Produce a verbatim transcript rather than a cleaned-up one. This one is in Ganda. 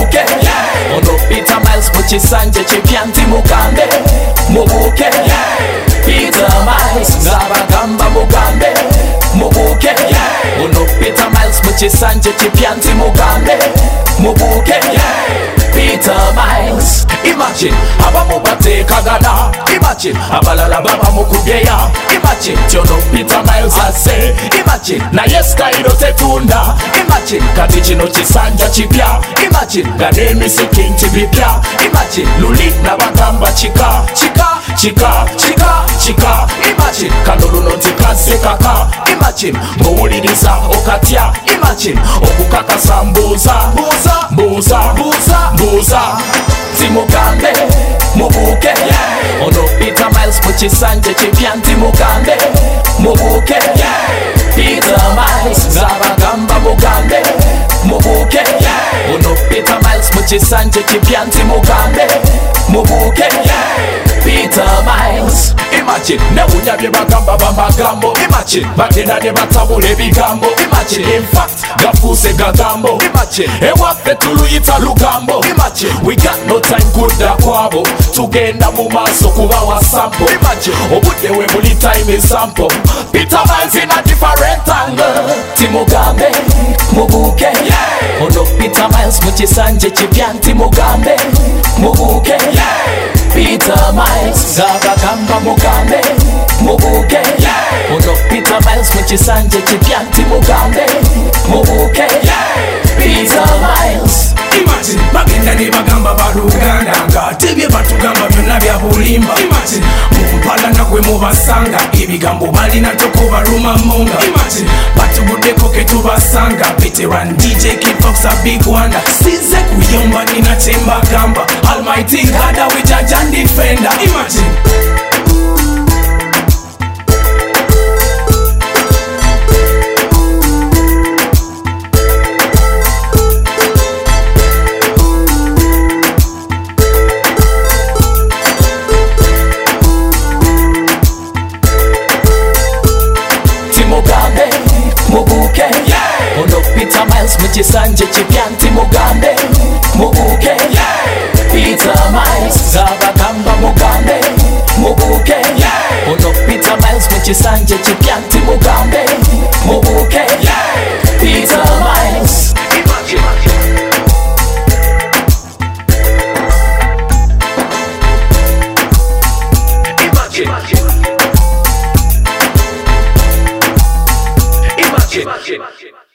mubuke ono Peter Miles mukisanje kipyanti mugambe mubuke Peter Miles zabagamba mugambe mubuke ono Peter Miles mukisanje kipyanti mugambe mubuke Peter Miles. Imagine abamu batekagana, imagine abalala baba mukugeya, imagine Jono Peter Miles ase, imagine na yeskairo tetunda, imagine kati kino kisanja kipya, imagine ganemiziki ntibipya, imagine luli nabagamba chika chika chika chika chika, imagine kanoluno ntikase kaka, imagine ngowuliriza okatya, imagine okukakasa mbuza mbuza mbuza mbuza mbuza timugambe mubuke yeah. ono Peter Miles mukisanje kipyanti mugambe mubuke yeah. Peter Miles zabagamba mugambe mubuke yeah. ono Peter Miles mukisanje kipyanti mugambe mubuke yeah. Peter Miles. Imagine newunya bye bagamba bamagambo, imagine bagenda ne batabula ebigambo, imagine in fact gafuuse gagambo, imagine ewaffe tuluyita lugambo, imagine we got no time kudda kwabo tugenda mu maaso kubawa sample, imagine obudde we buli time example Peter Miles in a different angle timugambe mubuke yeah. ono Peter Miles mukisanje kipyanti mugambe mubuke yeah. Peter Miles zabagamba mugambe mubuke yeah. ono Peter Miles mukisanje kipyanti mugambe mubuke yeah. Peter Miles. Imagine bagenda ne bagamba baluganda nga tebye batugamba byonna bya bulimba, imagine mumpala nagwe mubasanga ebigambo balina tokubaluma munga, imagine batubuddeko ke tubasanga veteran D J Kid Fox a big wonder size kuyomba nina kyembagamba Almighty God we judge and defender, imagine mubuke yeah. ono Peter Miles mukisanje kipyanti mugambe mubuke yeah. Peter Miles zabagamba mugambe mubuke yeah. ono Peter Miles mukisanje kipyanti mugambe mubuke yeah. Peter Miles. Imagine Imagine. Imagine.